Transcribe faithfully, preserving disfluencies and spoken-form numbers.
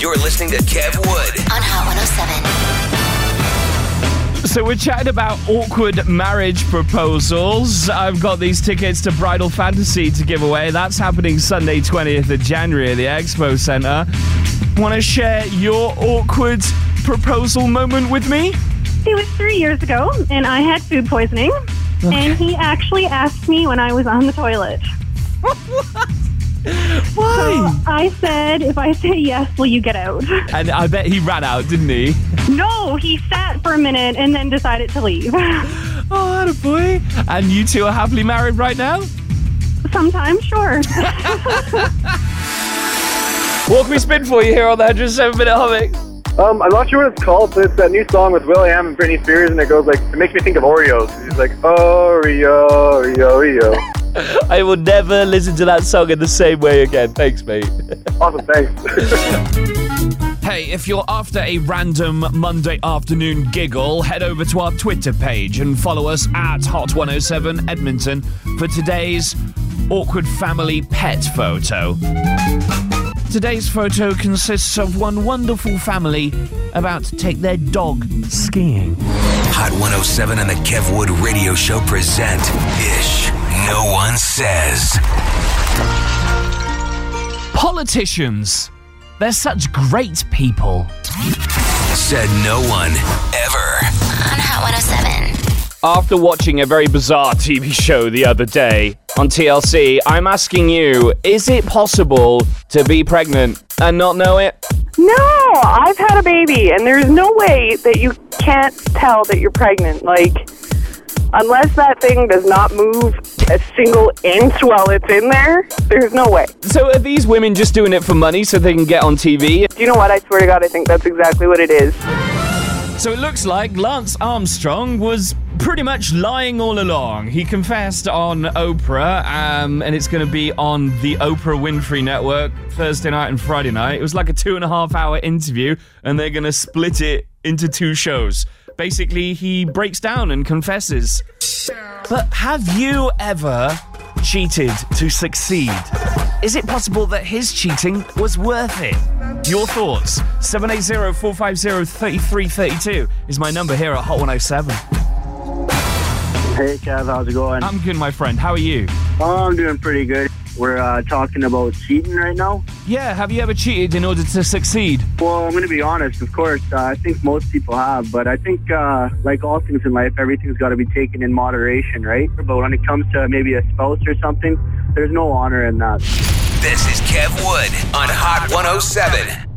You're listening to Kev Wood on Hot one oh seven. So we're chatting about awkward marriage proposals. I've got these tickets to Bridal Fantasy to give away. That's happening Sunday, twentieth of January at the Expo Centre. Want to share your awkward proposal moment with me? It was three years ago, and I had food poisoning. Okay. And he actually asked me when I was on the toilet. Why? So I said, if I say yes, will you get out? And I bet he ran out, didn't he? No, he sat for a minute and then decided to leave. Oh, attaboy. And you two are happily married right now? Sometimes, sure. What can we spin for you here on the one oh seven Minute Hot Mix? Um, I'm not sure what it's called, but it's that new song with Will.i.am and Britney Spears, and it goes like, it makes me think of Oreos. He's like, Oreo, Oreo, Oreo. I will never listen to that song in the same way again. Thanks, mate. Awesome, thanks. Hey, if you're after a random Monday afternoon giggle, head over to our Twitter page and follow us at Hot one oh seven Edmonton for today's awkward family pet photo. Today's photo consists of one wonderful family about to take their dog skiing. Hot one oh seven and the Kev Wood Radio Show present Ish No One Says. Politicians. They're such great people. Said no one ever. On Hot one oh seven. After watching a very bizarre T V show the other day on T L C, I'm asking you, is it possible to be pregnant and not know it? No, I've had a baby, and there's no way that you can't tell that you're pregnant. Like, unless that thing does not move a single inch while it's in there, there's no way. So are these women just doing it for money so they can get on T V? Do you know what? I swear to God, I think that's exactly what it is. So it looks like Lance Armstrong was pretty much lying all along. He confessed on Oprah, um, and it's going to be on the Oprah Winfrey Network Thursday night and Friday night. It was like a two and a half hour interview, and they're going to split it into two shows. Basically, he breaks down and confesses. But have you ever cheated to succeed? Is it possible that his cheating was worth it? Your thoughts? seven eight zero, four five zero, three three three two is my number here at Hot one oh seven. Hey, Kev, how's it going? I'm good, my friend. How are you? Oh, I'm doing pretty good. We're uh, talking about cheating right now. Yeah, have you ever cheated in order to succeed? Well, I'm going to be honest, of course. Uh, I think most people have, but I think, uh, like all things in life, everything's got to be taken in moderation, right? But when it comes to maybe a spouse or something, there's no honor in that. This is Kev Wood on Hot one oh seven.